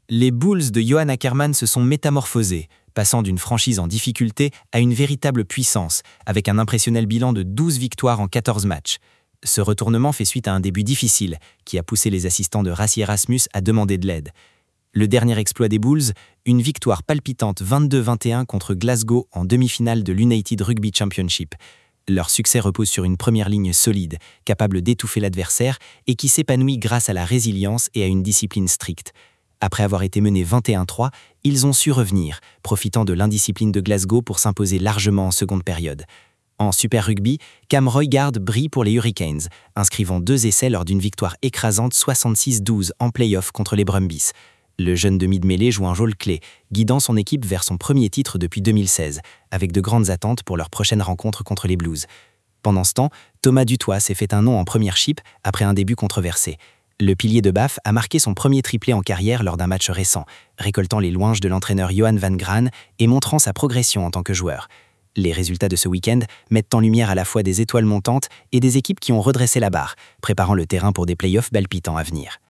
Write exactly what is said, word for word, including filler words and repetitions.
Les Bulls de Johan Ackermann se sont métamorphosés, passant d'une franchise en difficulté à une véritable puissance, avec un impressionnel bilan de douze victoires en quatorze matchs. Ce retournement fait suite à un début difficile, qui a poussé les assistants de Rassie Erasmus à demander de l'aide. Le dernier exploit des Bulls, une victoire palpitante vingt-deux vingt et un contre Glasgow en demi-finale de l'United Rugby Championship. Leur succès repose sur une première ligne solide, capable d'étouffer l'adversaire et qui s'épanouit grâce à la résilience et à une discipline stricte. Après avoir été menés vingt et un trois, ils ont su revenir, profitant de l'indiscipline de Glasgow pour s'imposer largement en seconde période. En Super Rugby, Cam Roigard brille pour les Hurricanes, inscrivant deux essais lors d'une victoire écrasante soixante-six douze en play-off contre les Brumbies. Le jeune demi de mêlée joue un rôle clé, guidant son équipe vers son premier titre depuis deux mille seize, avec de grandes attentes pour leur prochaine rencontre contre les Blues. Pendant ce temps, Thomas Dutoit s'est fait un nom en première chip après un début controversé. Le pilier de B A F a marqué son premier triplé en carrière lors d'un match récent, récoltant les louanges de l'entraîneur Johan van Graan et montrant sa progression en tant que joueur. Les résultats de ce week-end mettent en lumière à la fois des étoiles montantes et des équipes qui ont redressé la barre, préparant le terrain pour des play-offs palpitants à venir.